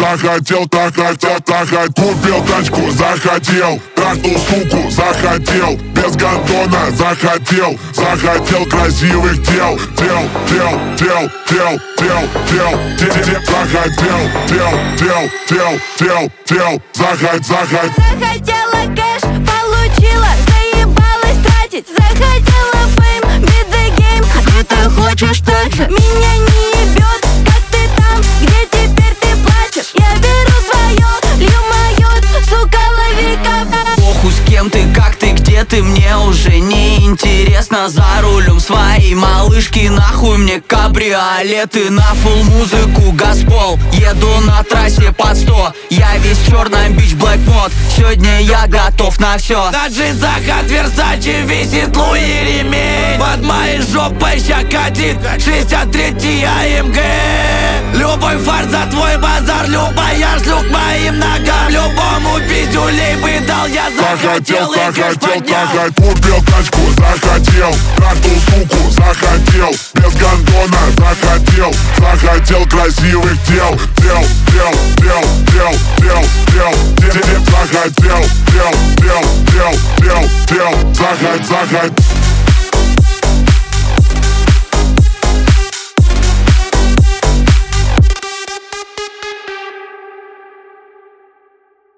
Купил тачку, захотел, трахнул суку, захотел, без гондона, захотел красивых тел, Захотела кэш, получила, заебалась тратить. Захотела фейм, beat the game. А ты хочешь так же? Меня не ебет, как ты там, где теперь ты плачешь. Я беру свое, лью мое, сука, лови капа. Похуй с кем ты, как ты, где ты, мне уже не интересно. За рулем своей малышки, нахуй мне кабриолеты. На фулл музыку Газпол, еду на трассе под 100. Я весь в черном, бич, блэк мод. Сегодня я готов на все. На джинсах от Версачи висит Луи ремень. Под моей жопой щекотит 63-й АМГ. Любой фарт за твой базар, любая шлюх моим ногам. Любому пиздюлей бы дал, я захотел и кэш поднял. Купил тачку, захотел, трахнул суку, захотел, без гондона, захотел красивых тел, захотел.